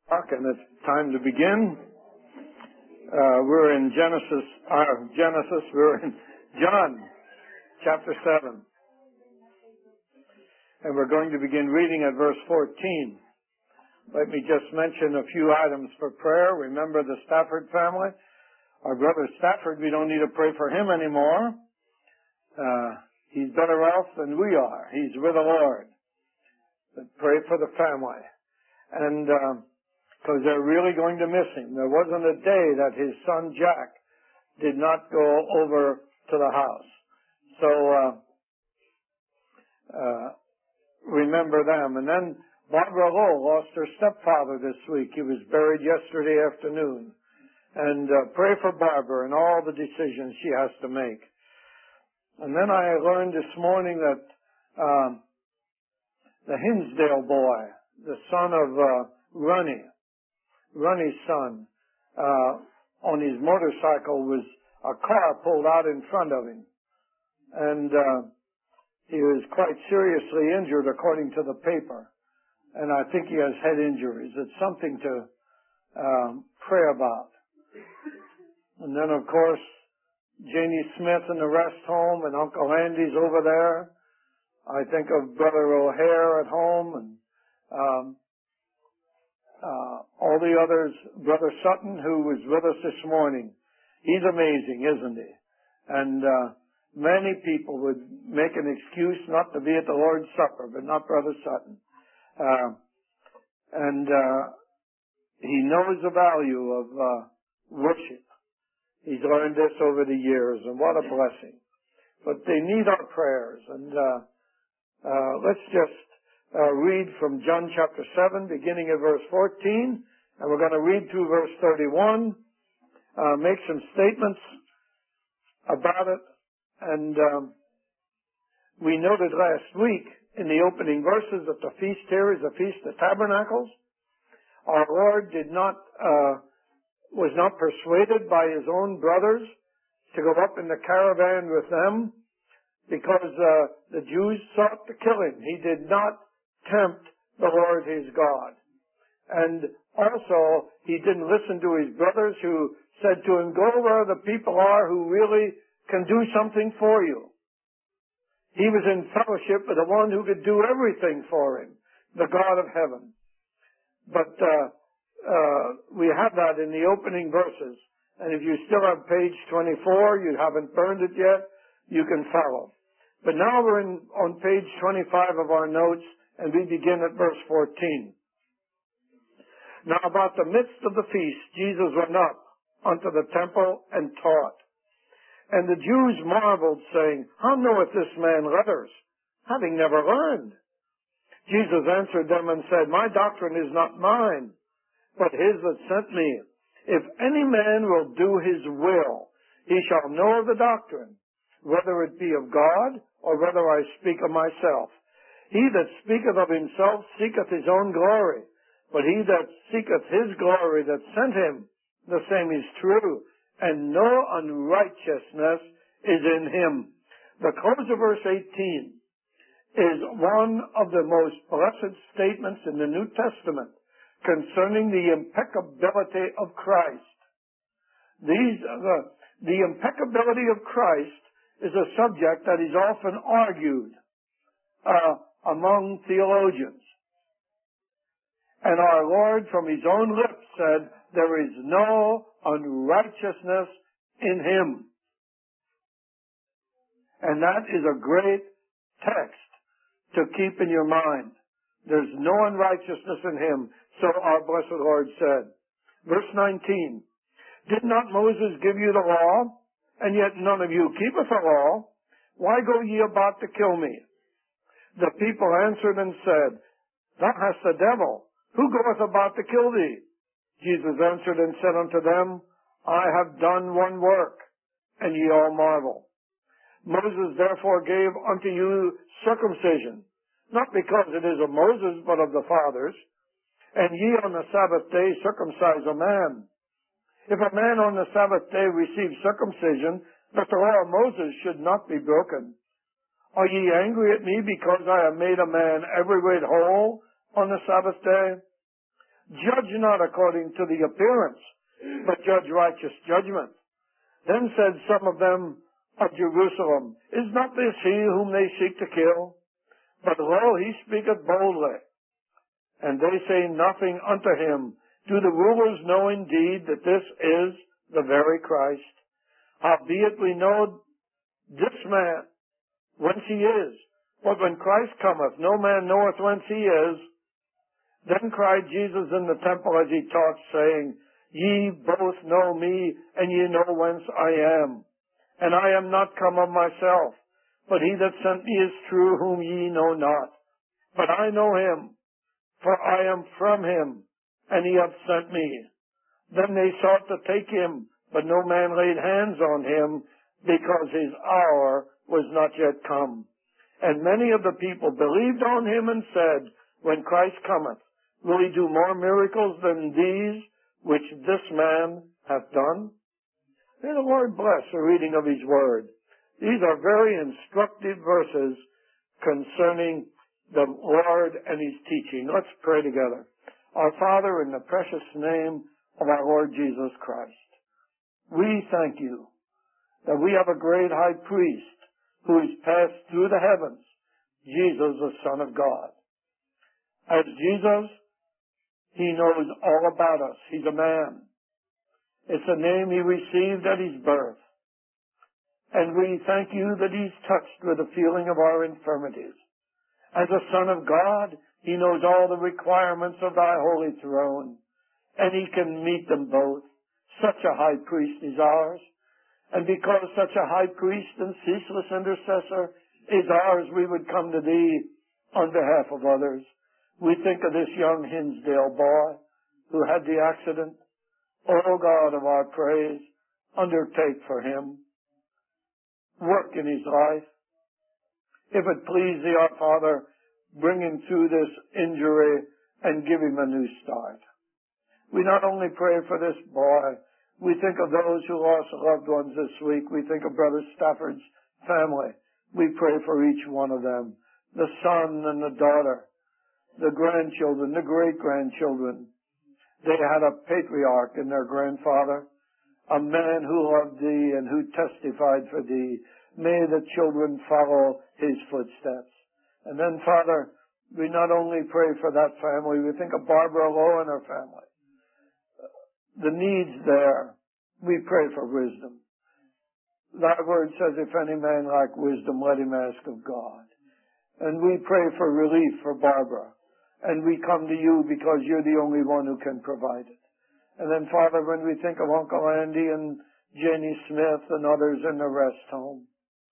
And it's time to begin. We're in Genesis. We're in John chapter 7. And we're going to begin reading at verse 14. Let me just mention a few items for prayer. Remember the Stafford family. Our brother Stafford, we don't need to pray for him anymore. He's better off than we are. He's with the Lord. But pray for the family. And because they're really going to miss him. There wasn't a day that his son Jack did not go over to the house. So remember them. And then Barbara Lowe lost her stepfather this week. He was buried yesterday afternoon. And pray for Barbara and all the decisions she has to make. And then I learned this morning that the Hinsdale boy, the son of Ronnie's son, on his motorcycle was a car pulled out in front of him. And he was quite seriously injured according to the paper. And I think he has head injuries. It's something to pray about. And then, of course, Janie Smith in the rest home and Uncle Andy's over there. I think of Brother O'Hare at home and all the others. Brother Sutton, who was with us this morning. He's amazing, isn't he? And many people would make an excuse not to be at the Lord's Supper, but not Brother Sutton. He knows the value of worship. He's learned this over the years, and what a blessing. But they need our prayers. And let's just read from John chapter 7, beginning at verse 14. And we're going to read through verse 31, make some statements about it. And we noted last week in the opening verses that the feast here is a Feast of Tabernacles. Our Lord was not persuaded by his own brothers to go up in the caravan with them because the Jews sought to kill him. He did not tempt the Lord his God. And also, he didn't listen to his brothers who said to him, go where the people are who really can do something for you. He was in fellowship with the one who could do everything for him, the God of heaven. But we have that in the opening verses. And if you still have page 24, you haven't burned it yet, you can follow. But now we're on page 25 of our notes, and we begin at verse 14. Now about the midst of the feast, Jesus went up unto the temple and taught. And the Jews marveled, saying, how knoweth this man letters, having never learned? Jesus answered them and said, my doctrine is not mine, but his that sent me. If any man will do his will, he shall know of the doctrine, whether it be of God, or whether I speak of myself. He that speaketh of himself seeketh his own glory, but he that seeketh his glory that sent him, the same is true, and no unrighteousness is in him. The close of verse 18 is one of the most blessed statements in the New Testament concerning the impeccability of Christ. The impeccability of Christ is a subject that is often argued among theologians. And our Lord from his own lips said, there is no unrighteousness in him. And that is a great text to keep in your mind. There's no unrighteousness in him, so our blessed Lord said. Verse 19, did not Moses give you the law, and yet none of you keepeth the law? Why go ye about to kill me? The people answered and said, thou hast the devil. Who goeth about to kill thee? Jesus answered and said unto them, I have done one work, and ye all marvel. Moses therefore gave unto you circumcision, not because it is of Moses, but of the fathers. And ye on the Sabbath day circumcise a man. If a man on the Sabbath day receive circumcision, that the law of Moses should not be broken. Are ye angry at me because I have made a man every whit whole on the Sabbath day? Judge not according to the appearance, but judge righteous judgment. Then said some of them of Jerusalem, Is not this he whom they seek to kill? But lo, he speaketh boldly. And they say nothing unto him. Do the rulers know indeed that this is the very Christ? Howbeit we know this man, whence he is. But when Christ cometh, no man knoweth whence he is. Then cried Jesus in the temple as he taught, saying, Ye both know me, and ye know whence I am. And I am not come of myself, but he that sent me is true, whom ye know not. But I know him, for I am from him, and he hath sent me. Then they sought to take him, but no man laid hands on him, because his hour was not yet come. And many of the people believed on him and said, When Christ cometh, will he do more miracles than these which this man hath done? May the Lord bless the reading of his word. These are very instructive verses concerning the Lord and his teaching. Let's pray together. Our Father, in the precious name of our Lord Jesus Christ, we thank you that we have a great high priest who is passed through the heavens, Jesus, the Son of God. As Jesus, he knows all about us. He's a man. It's a name he received at his birth. And we thank you that he's touched with the feeling of our infirmities. As a Son of God, he knows all the requirements of thy holy throne, and he can meet them both. Such a high priest is ours. And because such a high priest and ceaseless intercessor is ours, we would come to thee on behalf of others. We think of this young Hinsdale boy who had the accident. O God of our praise, undertake for him. Work in his life. If it please thee, our Father, bring him through this injury and give him a new start. We not only pray for this boy, we think of those who lost loved ones this week. We think of Brother Stafford's family. We pray for each one of them. The son and the daughter, the grandchildren, the great-grandchildren. They had a patriarch in their grandfather, a man who loved thee and who testified for thee. May the children follow his footsteps. And then, Father, we not only pray for that family, we think of Barbara Lowe and her family. The needs there, we pray for wisdom. Thy word says, if any man lack wisdom, let him ask of God. And we pray for relief for Barbara. And we come to you because you're the only one who can provide it. And then, Father, when we think of Uncle Andy and Jenny Smith and others in the rest home,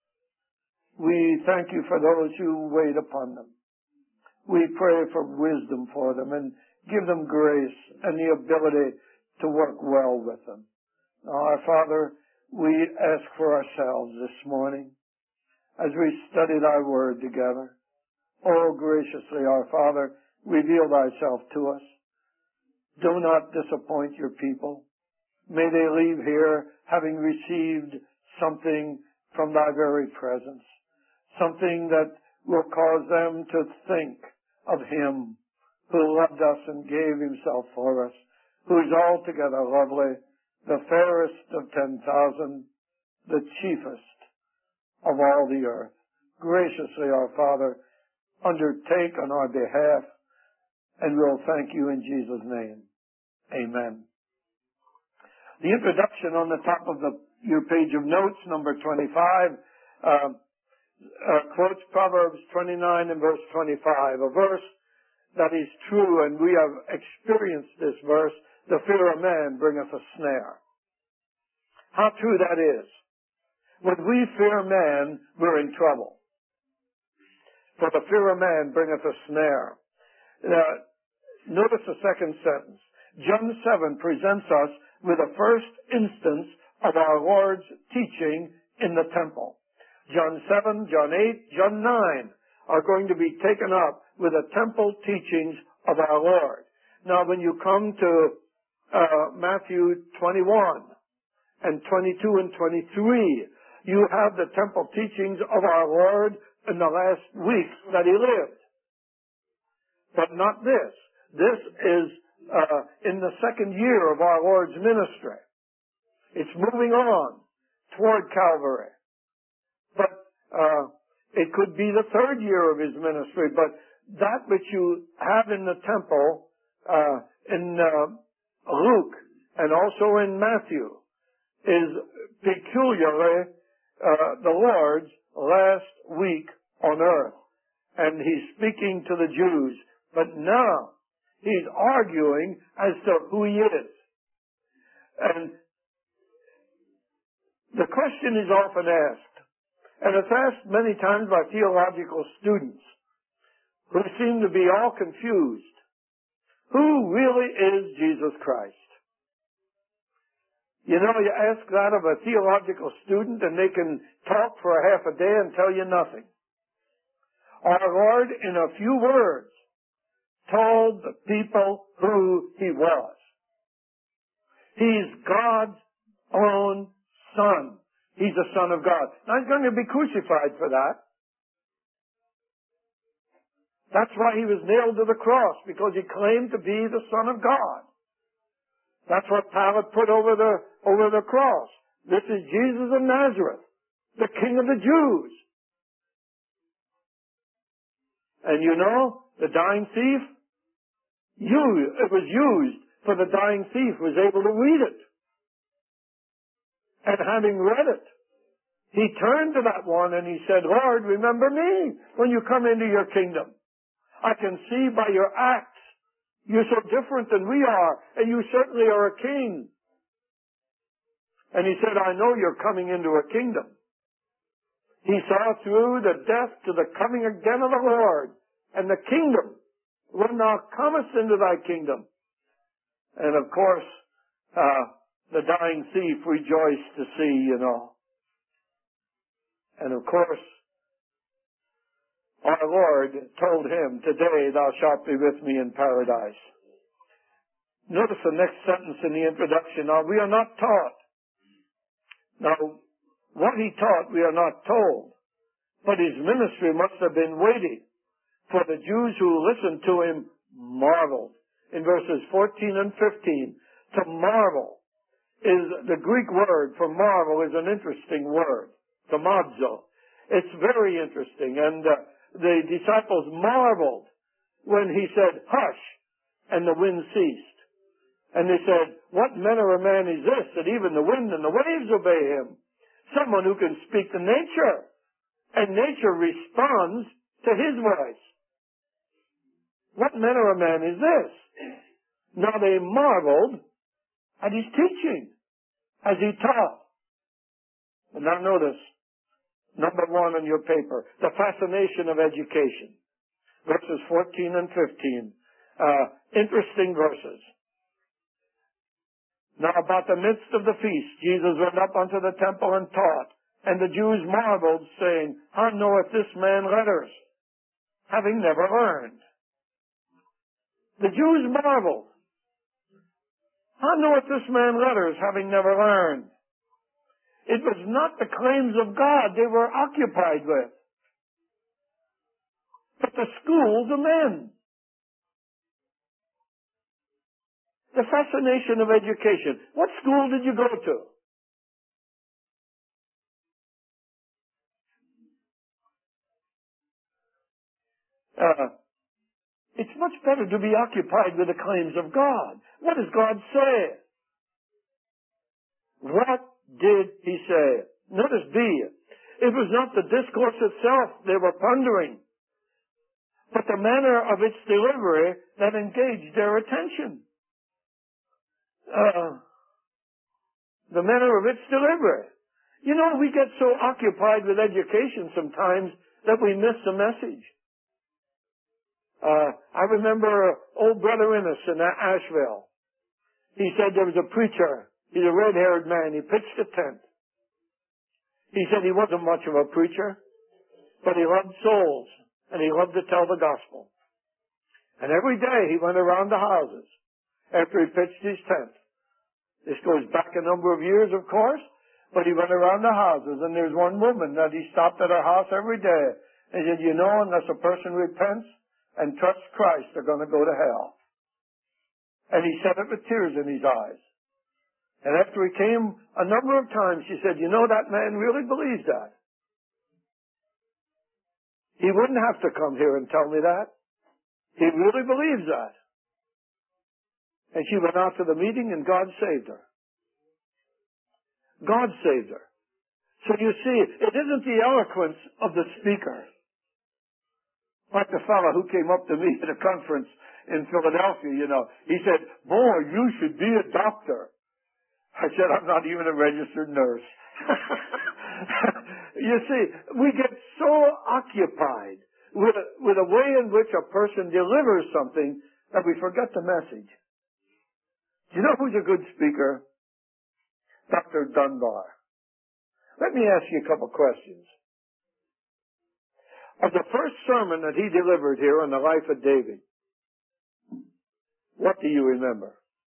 we thank you for those who wait upon them. We pray for wisdom for them and give them grace and the ability to work well with them. Now, our Father, we ask for ourselves this morning as we study thy word together. Oh, graciously, our Father, reveal thyself to us. Do not disappoint your people. May they leave here having received something from thy very presence, something that will cause them to think of him who loved us and gave himself for us, who is altogether lovely, the fairest of 10,000, the chiefest of all the earth. Graciously, our Father, undertake on our behalf, and we'll thank you in Jesus' name. Amen. The introduction on the top of your page of notes, number 25, quotes Proverbs 29 and verse 25, a verse that is true, and we have experienced this verse. The fear of man bringeth a snare. How true that is. When we fear man, we're in trouble. For the fear of man bringeth a snare. Notice the second sentence. John 7 presents us with the first instance of our Lord's teaching in the temple. John 7, John 8, John 9 are going to be taken up with the temple teachings of our Lord. Now, when you come to Matthew 21 and 22 and 23, you have the temple teachings of our Lord in the last week that he lived. But not this. This is in the second year of our Lord's ministry. It's moving on toward Calvary. But it could be the third year of his ministry. But that which you have in the temple in Luke and also in Matthew is peculiarly the Lord's last week on earth. And he's speaking to the Jews. But now he's arguing as to who he is. And the question is often asked, and it's asked many times by theological students who seem to be all confused. Who really is Jesus Christ? You know, you ask that of a theological student and they can talk for a half a day and tell you nothing. Our Lord, in a few words, told the people who he was. He's God's own Son. He's the Son of God. Now, he's going to be crucified for that. That's why he was nailed to the cross, because he claimed to be the Son of God. That's what Pilate put over the cross. This is Jesus of Nazareth, the King of the Jews. And you know, the dying thief, it was used for the dying thief was able to read it. And having read it, he turned to that one and he said, Lord, remember me when you come into your kingdom. I can see by your acts you're so different than we are, and you certainly are a king. And he said, I know you're coming into a kingdom. He saw through the death to the coming again of the Lord, and the kingdom, when thou comest into thy kingdom. And of course, the dying thief rejoiced to see, you know. And of course, our Lord told him, today thou shalt be with me in paradise. Notice the next sentence in the introduction. Now, we are not taught. Now, what he taught, we are not told. But his ministry must have been weighty, for the Jews who listened to him marveled. In verses 14 and 15, to marvel is the Greek word for marvel is an interesting word, thaumazo. It's very interesting, and the disciples marveled when he said, hush, and the wind ceased. And they said, what manner of man is this, that even the wind and the waves obey him? Someone who can speak to nature, and nature responds to his voice. What manner of man is this? Now they marveled at his teaching, as he taught. And now notice, number one on your paper, the fascination of education. Verses 14 and 15. Interesting verses. Now about the midst of the feast, Jesus went up unto the temple and taught. And the Jews marveled, saying, how knoweth this man letters, having never learned? The Jews marveled. How knoweth this man letters, having never learned? It was not the claims of God they were occupied with, but the schools of men. The fascination of education. What school did you go to? It's much better to be occupied with the claims of God. What does God say? What did he say? Notice B. It was not the discourse itself they were pondering, but the manner of its delivery that engaged their attention. The manner of its delivery. You know, we get so occupied with education sometimes that we miss the message. I remember old Brother Innes in Asheville. He said there was a preacher. He's a red-haired man. He pitched a tent. He said he wasn't much of a preacher, but he loved souls, and he loved to tell the gospel. And every day he went around the houses after he pitched his tent. This goes back a number of years, of course, but he went around the houses, and there's one woman that he stopped at her house every day. And he said, you know, unless a person repents and trusts Christ, they're going to go to hell. And he said it with tears in his eyes. And after he came a number of times, she said, you know, that man really believes that. He wouldn't have to come here and tell me that. He really believes that. And she went out to the meeting and God saved her. God saved her. So you see, it isn't the eloquence of the speaker. Like the fellow who came up to me at a conference in Philadelphia, you know. He said, boy, you should be a doctor. I said, I'm not even a registered nurse. You see, we get so occupied with a way in which a person delivers something that we forget the message. Do you know who's a good speaker? Dr. Dunbar. Let me ask you a couple questions. Of the first sermon that he delivered here on the life of David, what do you remember?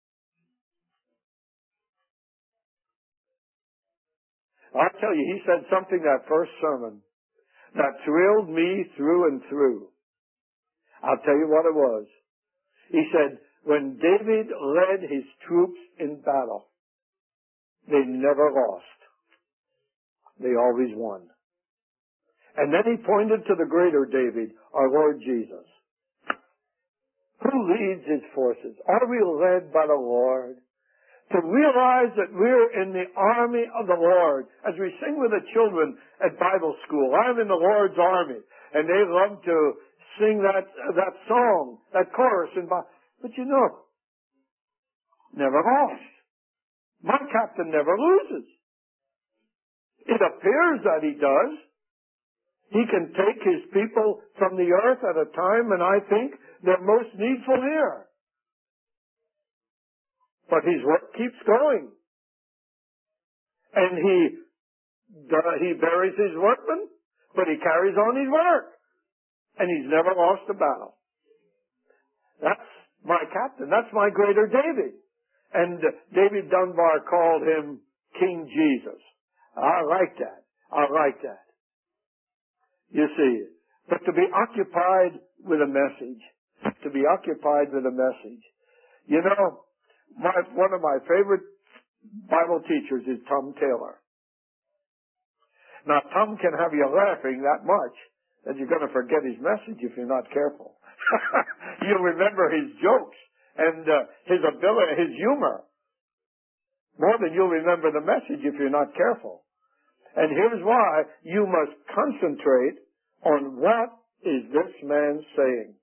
I'll tell you, he said something that first sermon that thrilled me through and through. I'll tell you what it was. He said, when David led his troops in battle, they never lost. They always won. And then he pointed to the greater David, our Lord Jesus. Who leads his forces? Are we led by the Lord? To realize that we're in the army of the Lord. As we sing with the children at Bible school, I'm in the Lord's army. And they love to sing that song, that chorus. But you know, never lost. My captain never loses. It appears that he does. He can take his people from the earth at a time when I think they're most needful here. But his work keeps going. And he buries his workmen, but he carries on his work. And he's never lost a battle. That's my captain. That's my greater David. And David Dunbar called him King Jesus. I like that. I like that. You see, but to be occupied with a message, to be occupied with a message. You know, one of my favorite Bible teachers is Tom Taylor. Now, Tom can have you laughing that much that you're going to forget his message if you're not careful. You'll remember his jokes and his ability, his humor, more than you'll remember the message if you're not careful. And here's why: you must concentrate on what is this man saying.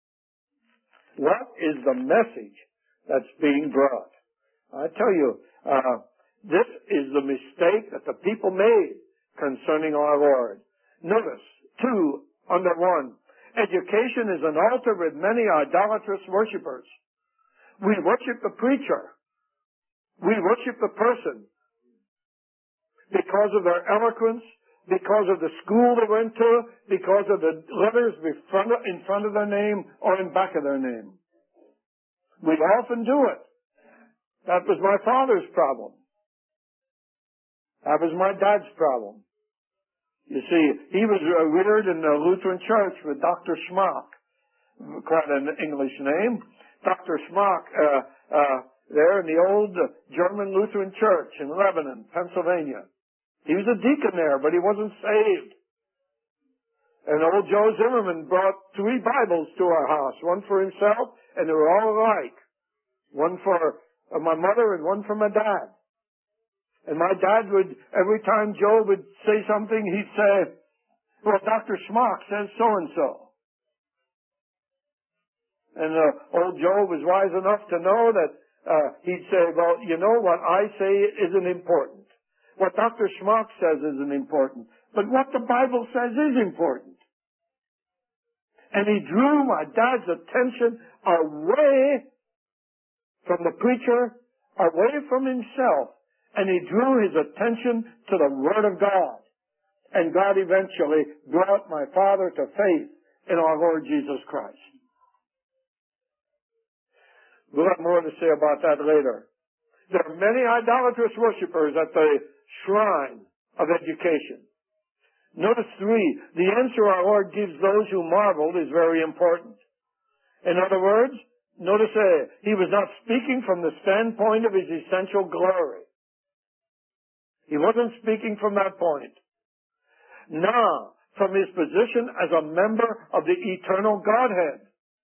What is the message that's being brought? I tell you, this is the mistake that the people made concerning our Lord. Notice, 2 under 1. Education is an altar with many idolatrous worshipers. We worship the preacher. We worship the person because of their eloquence, because of the school they went to, because of the letters in front of their name or in back of their name. We often do it. That was my father's problem. That was my dad's problem. You see, he was reared in the Lutheran Church with Dr. Schmock, quite an English name. Dr. Schmock, there in the old German Lutheran Church in Lebanon, Pennsylvania. He was a deacon there, but he wasn't saved. And old Joe Zimmerman brought 3 Bibles to our house, one for himself, and they were all alike. One for my mother and one for my dad. And my dad would, every time Joe would say something, he'd say, well, Dr. Schmock says so-and-so. And old Joe was wise enough to know that he'd say, well, you know, what I say isn't important. What Dr. Schmock says isn't important. But what the Bible says is important. And he drew my dad's attention away from the preacher, away from himself, and he drew his attention to the Word of God. And God eventually brought my father to faith in our Lord Jesus Christ. We'll have more to say about that later. There are many idolatrous worshipers at the shrine of education. Notice 3, the answer our Lord gives those who marveled is very important. In other words, Notice he was not speaking from the standpoint of his essential glory. He wasn't speaking from that point. Now, from his position as a member of the eternal Godhead.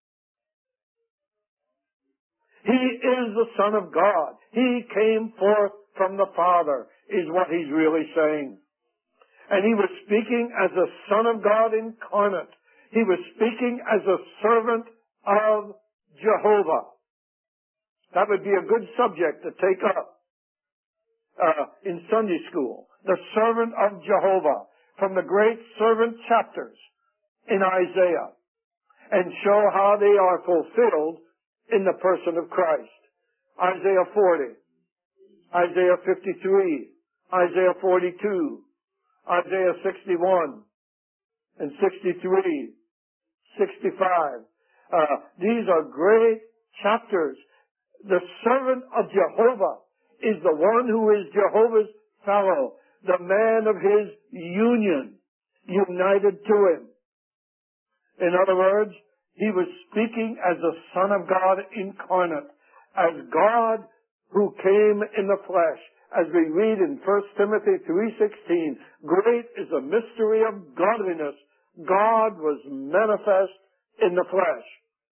He is the Son of God. He came forth from the Father, is what he's really saying. And he was speaking as the Son of God incarnate. He was speaking as a servant of Jehovah. That would be a good subject to take up in Sunday school. The servant of Jehovah, from the great servant chapters in Isaiah, and show how they are fulfilled in the person of Christ. Isaiah 40, Isaiah 53, Isaiah 42, Isaiah 61, and 63, 65. These are great chapters. The servant of Jehovah is the one who is Jehovah's fellow, the man of his union, united to him. In other words, he was speaking as the Son of God incarnate, as God who came in the flesh. As we read in 1 Timothy 3:16, great is the mystery of godliness. God was manifest in the flesh.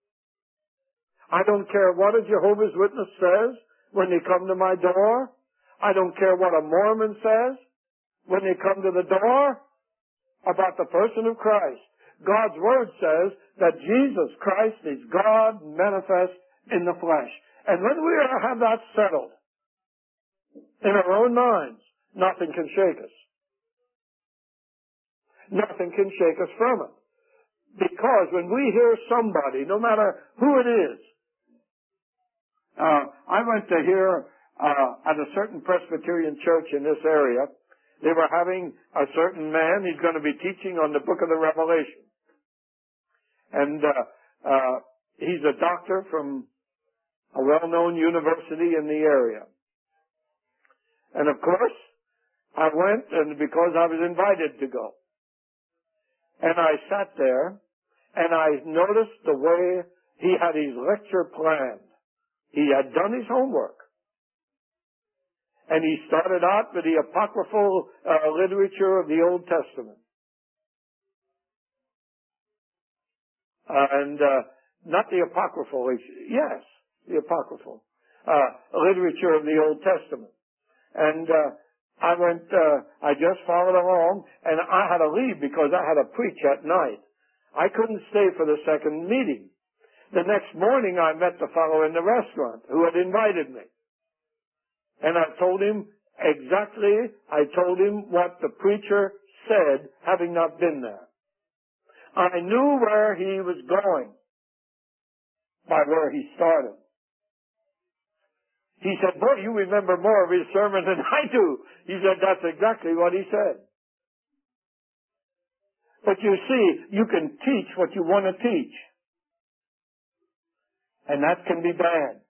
I don't care what a Jehovah's Witness says when they come to my door. I don't care what a Mormon says when they come to the door about the person of Christ. God's Word says that Jesus Christ is God manifest in the flesh. And when we have that settled in our own minds, nothing can shake us. Nothing can shake us from it. Because when we hear somebody, no matter who it is, I went to hear at a certain Presbyterian church in this area, they were having a certain man, he's going to be teaching on the book of the Revelation. And he's a doctor from a well-known university in the area. And of course, I went, and because I was invited to go. And I sat there, and I noticed the way he had his lecture planned. He had done his homework. And he started out with the apocryphal literature of the Old Testament. Not the apocryphal, yes, the apocryphal literature of the Old Testament. And I just followed along, and I had to leave because I had to preach at night. I couldn't stay for the second meeting. The next morning I met the fellow in the restaurant who had invited me. And I told him what the preacher said, having not been there. I knew where he was going by where he started. He said, boy, you remember more of his sermon than I do. He said, that's exactly what he said. But you see, you can teach what you want to teach. And that can be bad.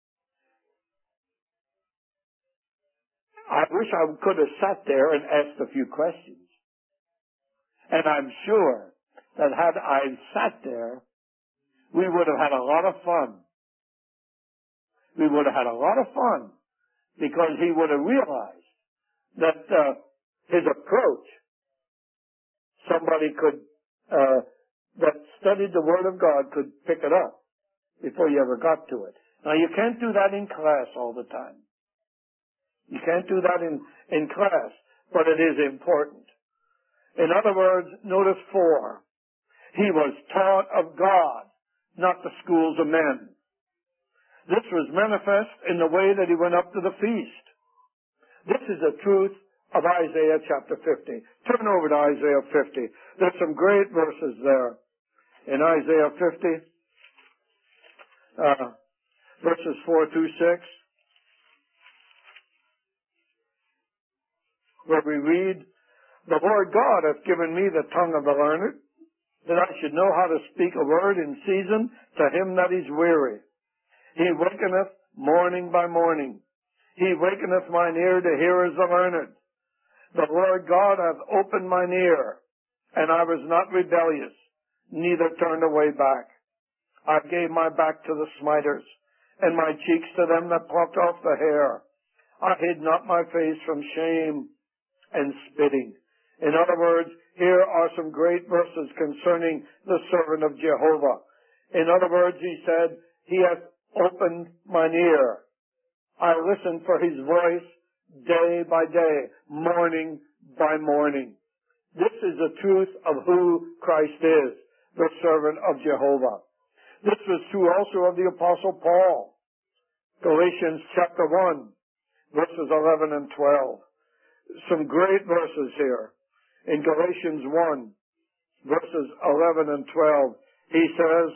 I wish I could have sat there and asked a few questions. And I'm sure that had I sat there, we would have had a lot of fun. We would have had a lot of fun because he would have realized that his approach, somebody could, that studied the Word of God could pick it up before you ever got to it. Now you can't do that in class all the time. You can't do that in class, but it is important. In other words, notice 4. He was taught of God, not the schools of men. This was manifest in the way that he went up to the feast. This is the truth of Isaiah chapter 50. Turn over to Isaiah 50. There's some great verses there. In Isaiah 50, verses 4 through 6, where we read, the Lord God hath given me the tongue of the learned, that I should know how to speak a word in season to him that is weary. He wakeneth morning by morning. He wakeneth mine ear to hear as the learned. The Lord God hath opened mine ear, and I was not rebellious, neither turned away back. I gave my back to the smiters, and my cheeks to them that plucked off the hair. I hid not my face from shame and spitting. In other words, here are some great verses concerning the servant of Jehovah. In other words, he said, he hath opened mine ear. I listened for his voice day by day, morning by morning. This is the truth of who Christ is, the servant of Jehovah. This was true also of the Apostle Paul. Galatians chapter 1, verses 11 and 12. Some great verses here. In Galatians 1, verses 11 and 12, he says,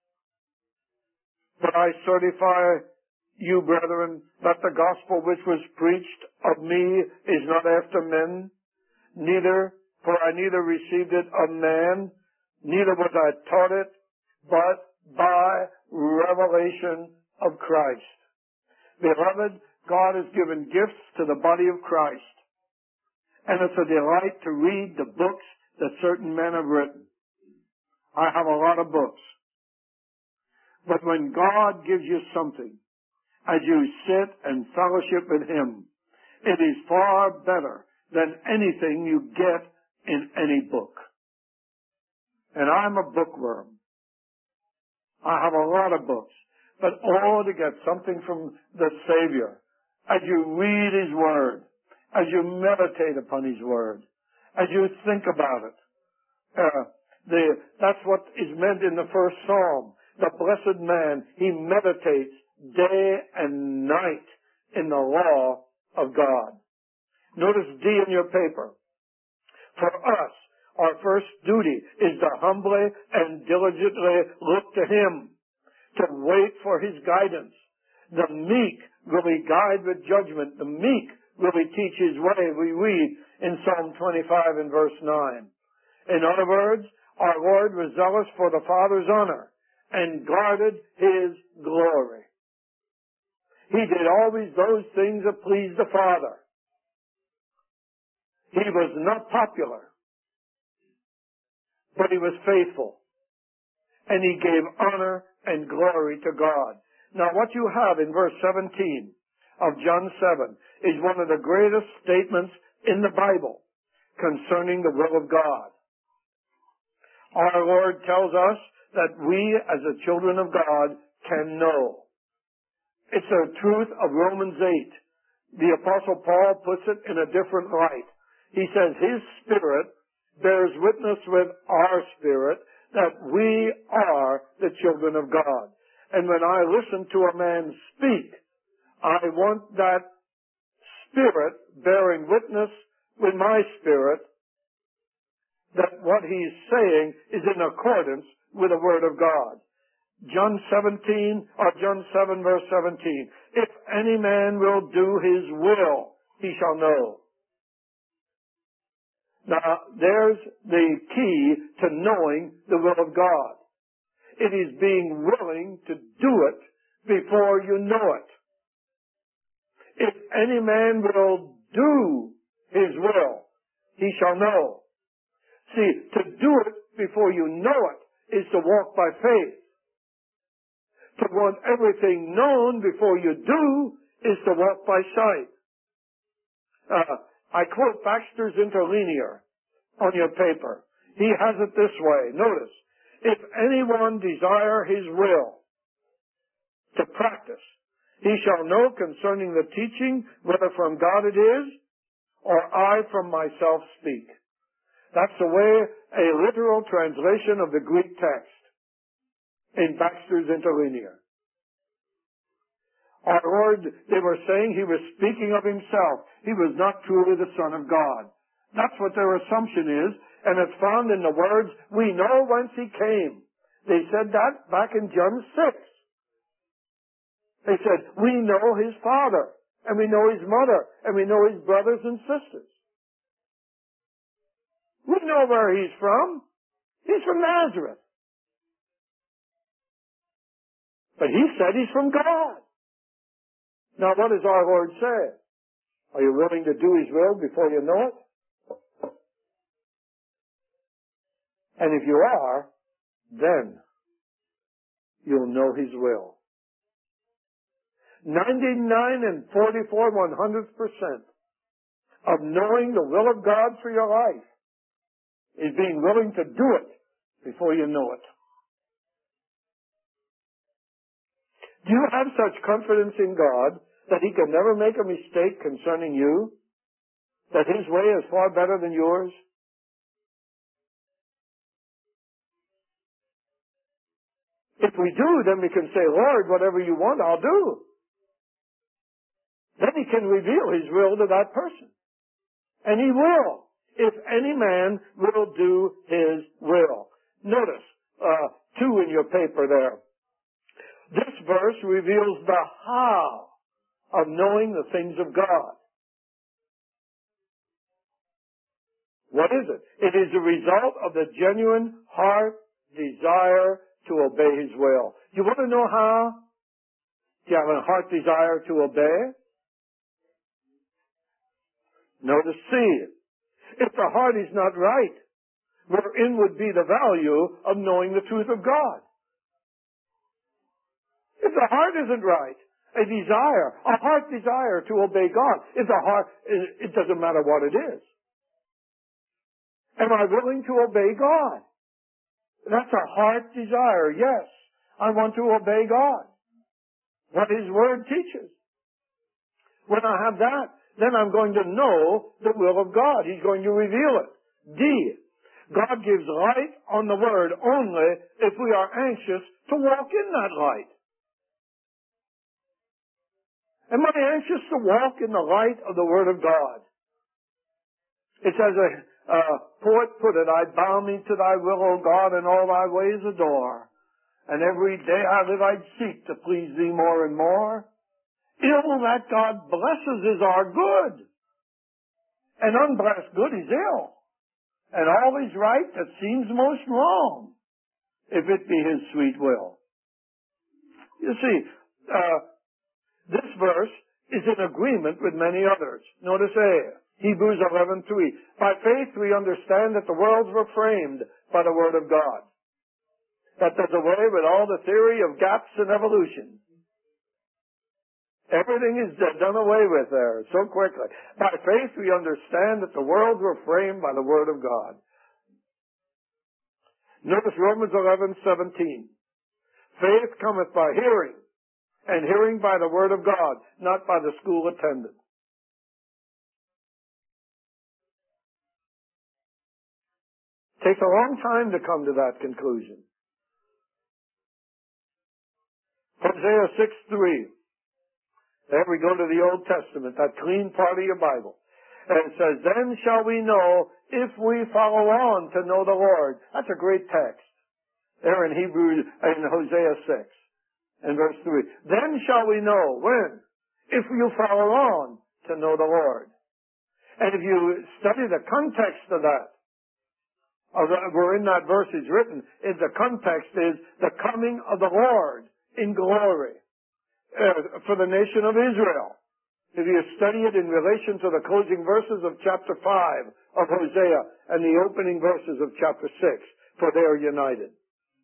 "But I certify you, brethren, that the gospel which was preached of me is not after men, for I neither received it of man, neither was I taught it, but by revelation of Christ." Beloved, God has given gifts to the body of Christ. And it's a delight to read the books that certain men have written. I have a lot of books. But when God gives you something, as you sit and fellowship with Him, it is far better than anything you get in any book. And I'm a bookworm. I have a lot of books. But to get something from the Savior, as you read His Word, as you meditate upon His Word, as you think about it. That's what is meant in the first Psalm. The blessed man, he meditates day and night in the law of God. Notice D in your paper. For us, our first duty is to humbly and diligently look to Him, to wait for His guidance. The meek will He guide with judgment. The meek will He teach His way, we read in Psalm 25 and verse 9. In other words, our Lord was zealous for the Father's honor and guarded His glory. He did always those things that pleased the Father. He was not popular, but He was faithful. And He gave honor and glory to God. Now what you have in verse 17 of John 7 is one of the greatest statements in the Bible concerning the will of God. Our Lord tells us that we as the children of God can know. It's the truth of Romans 8. The Apostle Paul puts it in a different light. He says His Spirit bears witness with our spirit that we are the children of God. And when I listen to a man speak, I want that Spirit bearing witness with my spirit that what he's saying is in accordance with the Word of God. John 7 verse 17. If any man will do his will, he shall know. Now, there's the key to knowing the will of God. It is being willing to do it before you know it. If any man will do his will, he shall know. See, to do it before you know it is to walk by faith. To want everything known before you do is to walk by sight. I quote Baxter's Interlinear on your paper. He has it this way. Notice, if anyone desire his will to practice, he shall know concerning the teaching whether from God it is or I from myself speak. That's the way a literal translation of the Greek text in Baxter's Interlinear. Our Lord, they were saying He was speaking of Himself. He was not truly the Son of God. That's what their assumption is, and it's found in the words, we know whence He came. They said that back in John 6. They said, we know His father, and we know His mother, and we know His brothers and sisters. We know where He's from. He's from Nazareth. But He said He's from God. Now what does our Lord say? Are you willing to do His will before you know it? And if you are, then you'll know His will. 99 and 44 100% of knowing the will of God for your life is being willing to do it before you know it. Do you have such confidence in God that He can never make a mistake concerning you? That His way is far better than yours? If we do, then we can say, Lord, whatever you want, I'll do. Then He can reveal His will to that person. And He will, if any man will do His will. Notice, 2 in your paper there. This verse reveals the how of knowing the things of God. What is it? It is a result of the genuine heart desire to obey His will. You want to know how? Do you have a heart desire to obey? Notice C. If the heart is not right, wherein would be the value of knowing the truth of God? If the heart isn't right, a heart desire to obey God, if the heart, it doesn't matter what it is. Am I willing to obey God? That's a heart desire. Yes, I want to obey God. What His Word teaches. When I have that, then I'm going to know the will of God. He's going to reveal it. D. God gives light on the Word only if we are anxious to walk in that light. Am I anxious to walk in the light of the Word of God? It's as a poet put it, I bow me to thy will, O God, and all thy ways adore. And every day I live I'd seek to please thee more and more. Ill that God blesses is our good, and unblessed good is ill. And all is right that seems most wrong, if it be His sweet will. You see, this verse is in agreement with many others. Notice A, Hebrews 11:3. By faith we understand that the worlds were framed by the Word of God. That does away with all the theory of gaps in evolution. Everything is done away with there so quickly. By faith we understand that the worlds were framed by the Word of God. Notice Romans 11:17. Faith cometh by hearing, and hearing by the Word of God, not by the school attended. Takes a long time to come to that conclusion. Hosea 6:3. There we go to the Old Testament, that clean part of your Bible. And it says, then shall we know if we follow on to know the Lord. That's a great text. There in Hosea 6 and verse 3. Then shall we know, when? If you follow on to know the Lord. And if you study the context of that, wherein that verse is written, the context is the coming of the Lord in glory. For the nation of Israel. If you study it in relation to the closing verses of chapter 5 of Hosea and the opening verses of chapter 6, for they are united.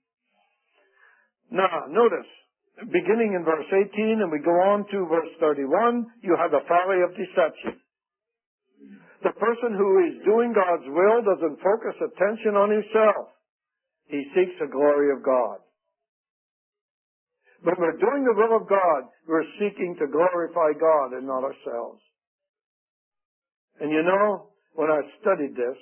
Now, notice, beginning in verse 18 and we go on to verse 31, you have the folly of deception. The person who is doing God's will doesn't focus attention on himself. He seeks the glory of God. When we're doing the will of God, we're seeking to glorify God and not ourselves. And you know, when I studied this,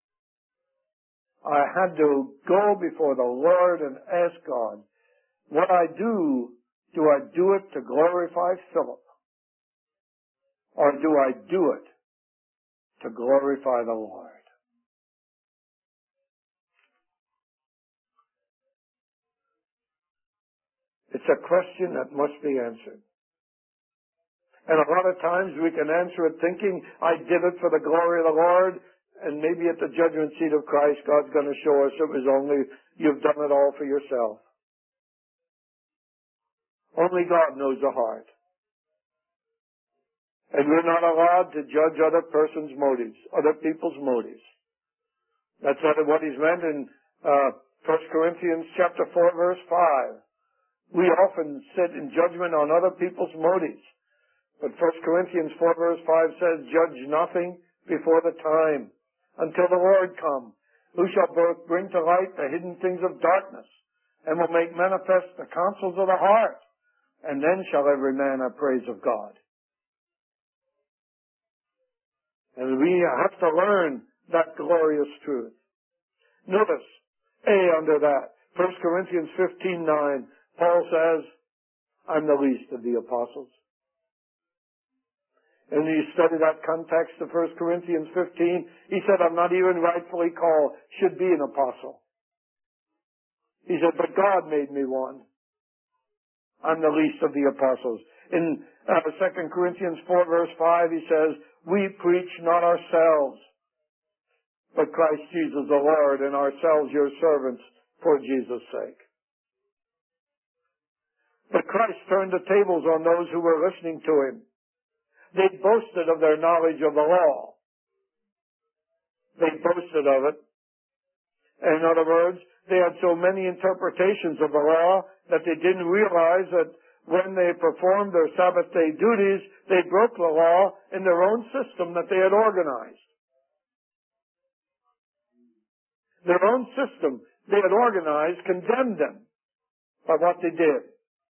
I had to go before the Lord and ask God, what I do I do it to glorify Philip? Or do I do it to glorify the Lord? It's a question that must be answered. And a lot of times we can answer it thinking, I did it for the glory of the Lord, and maybe at the judgment seat of Christ, God's going to show us it was only, you've done it all for yourself. Only God knows the heart. And we're not allowed to judge other person's motives, other people's motives. That's what he's meant in 1 Corinthians chapter 4, verse 5. We often sit in judgment on other people's motives. But 1 Corinthians 4 verse 5 says, judge nothing before the time, until the Lord come, who shall both bring to light the hidden things of darkness, and will make manifest the counsels of the heart, and then shall every man have praise of God. And we have to learn that glorious truth. Notice, under that, 1 Corinthians 15:9, Paul says, I'm the least of the apostles. And you study that context of 1 Corinthians 15, he said, I'm not even rightfully called, should be an apostle. He said, but God made me one. I'm the least of the apostles. In 2 Corinthians 4 verse 5, he says, we preach not ourselves, but Christ Jesus the Lord, and ourselves your servants for Jesus' sake. But Christ turned the tables on those who were listening to him. They boasted of their knowledge of the law. They boasted of it. In other words, they had so many interpretations of the law that they didn't realize that when they performed their Sabbath day duties, they broke the law in their own system that they had organized. Their own system they had organized condemned them by what they did.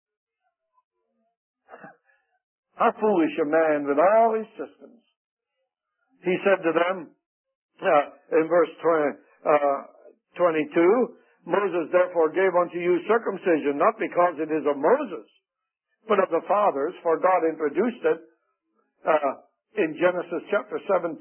How foolish a man with all his systems. He said to them, in verse 22, Moses therefore gave unto you circumcision, not because it is of Moses, but of the fathers, for God introduced it in Genesis chapter 17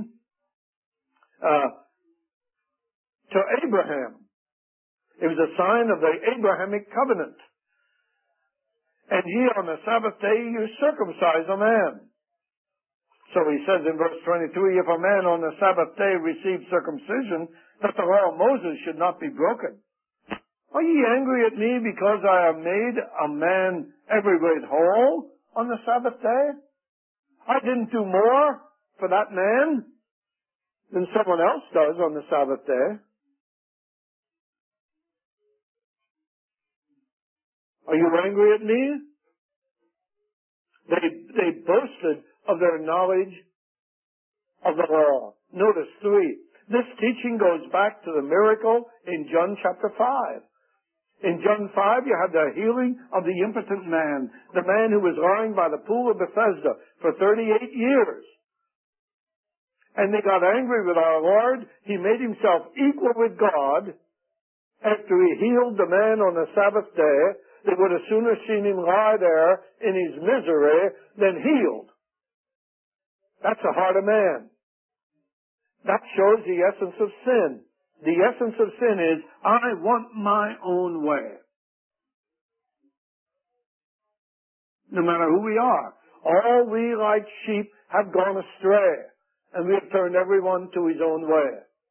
to Abraham. It was a sign of the Abrahamic covenant. And he on the Sabbath day, you circumcise a man. So he says in verse 23, if a man on the Sabbath day receives circumcision, that the law of Moses should not be broken. Are ye angry at me because I have made a man every whit whole on the Sabbath day? I didn't do more for that man than someone else does on the Sabbath day. Are you angry at me? They boasted of their knowledge of the law. Notice 3. This teaching goes back to the miracle in John chapter 5. In John 5, you have the healing of the impotent man, the man who was lying by the pool of Bethesda for 38 years. And they got angry with our Lord. He made himself equal with God. After he healed the man on the Sabbath day, they would have sooner seen him lie there in his misery than healed. That's the heart of man. That shows the essence of sin. The essence of sin is, I want my own way. No matter who we are. All we like sheep have gone astray, and we have turned everyone to his own way.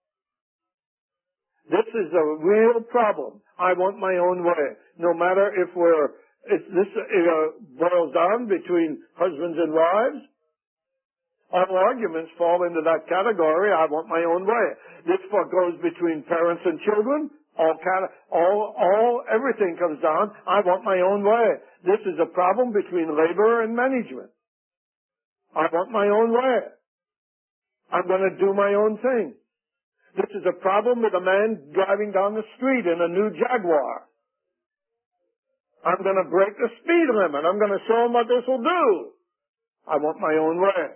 This is a real problem. I want my own way. No matter if this boils down between husbands and wives. All arguments fall into that category. I want my own way. This goes between parents and children. Everything comes down. I want my own way. This is a problem between labor and management. I want my own way. I'm going to do my own thing. This is a problem with a man driving down the street in a new Jaguar. I'm going to break the speed limit. I'm going to show him what this will do. I want my own way.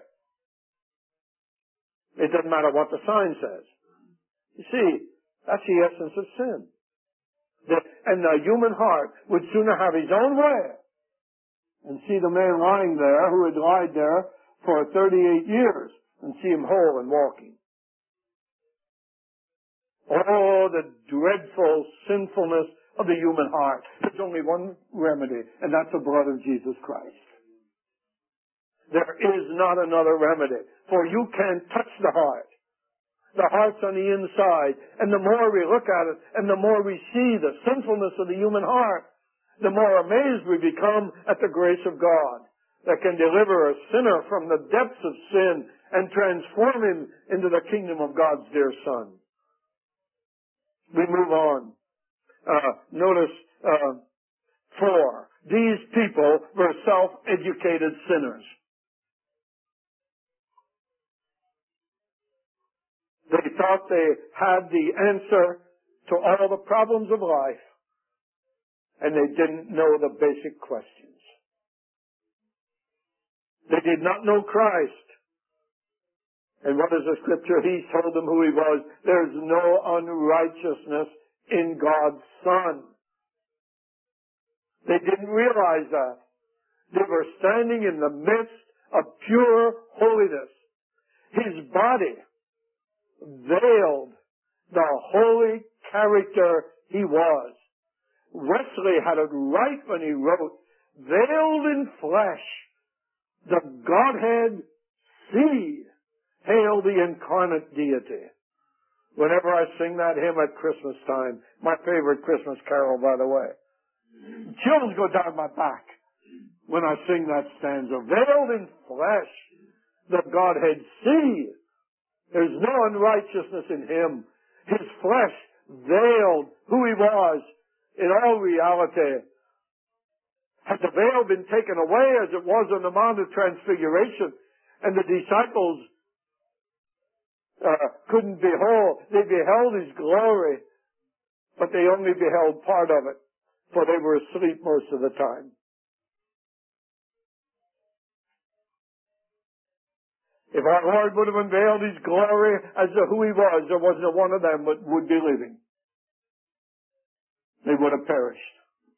It doesn't matter what the sign says. You see, that's the essence of sin. And the human heart would sooner have his own way and see the man lying there who had lied there for 38 years and see him whole and walking. Oh, the dreadful sinfulness of the human heart. There's only one remedy, and that's the blood of Jesus Christ. There is not another remedy, for you can't touch the heart. The heart's on the inside, and the more we look at it, and the more we see the sinfulness of the human heart, the more amazed we become at the grace of God that can deliver a sinner from the depths of sin and transform him into the kingdom of God's dear Son. We move on. Notice for. These people were self-educated sinners. They thought they had the answer to all the problems of life, and they didn't know the basic questions. They did not know Christ. And what is the scripture? He told them who he was. There's no unrighteousness in God's Son. They didn't realize that. They were standing in the midst of pure holiness. His body veiled the holy character he was. Wesley had it right when he wrote, veiled in flesh, the Godhead see. Hail the incarnate deity. Whenever I sing that hymn at Christmas time, my favorite Christmas carol, by the way, chills go down my back when I sing that stanza. Veiled in flesh, the Godhead see. There's no unrighteousness in him. His flesh veiled who he was in all reality. Had the veil been taken away as it was on the Mount of Transfiguration, and the disciples couldn't behold, they beheld his glory, but they only beheld part of it, for they were asleep most of the time. If our Lord would have unveiled his glory as to who he was, there wasn't one of them that would be living. They would have perished.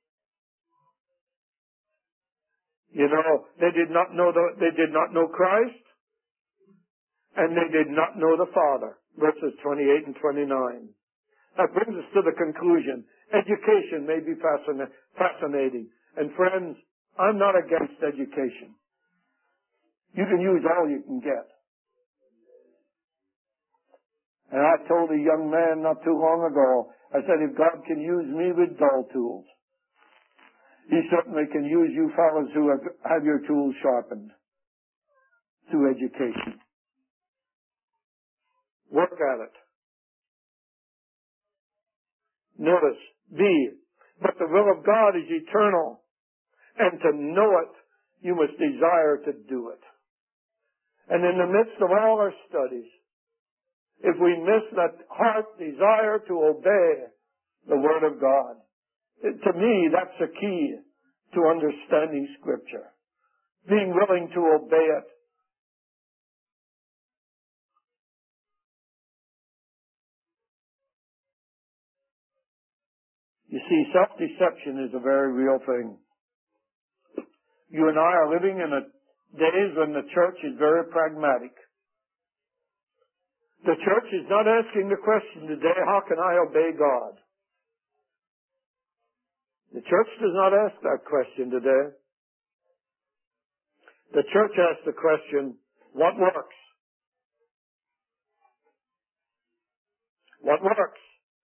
You know, they did not know Christ, and they did not know the Father. Verses 28 and 29. That brings us to the conclusion. Education may be fascinating. And friends, I'm not against education. You can use all you can get. And I told a young man not too long ago, I said, if God can use me with dull tools, he certainly can use you fellows who have your tools sharpened through education. Work at it. Notice, B, but the will of God is eternal, and to know it, you must desire to do it. And in the midst of all our studies, if we miss that heart desire to obey the Word of God, to me, that's the key to understanding Scripture. Being willing to obey it. You see, self-deception is a very real thing. You and I are living in days when the church is very pragmatic. The church is not asking the question today, how can I obey God? The church does not ask that question today. The church asks the question, what works? What works?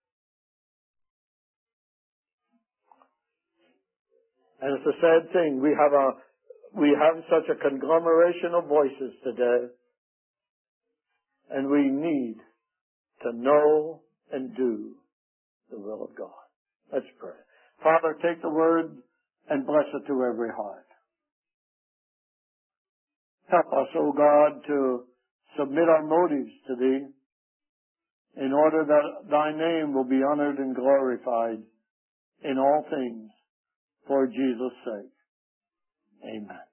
And it's a sad thing. We have such a conglomeration of voices today, and we need to know and do the will of God. Let's pray. Father, take the word and bless it to every heart. Help us, O God, to submit our motives to Thee in order that Thy name will be honored and glorified in all things for Jesus' sake. Amen.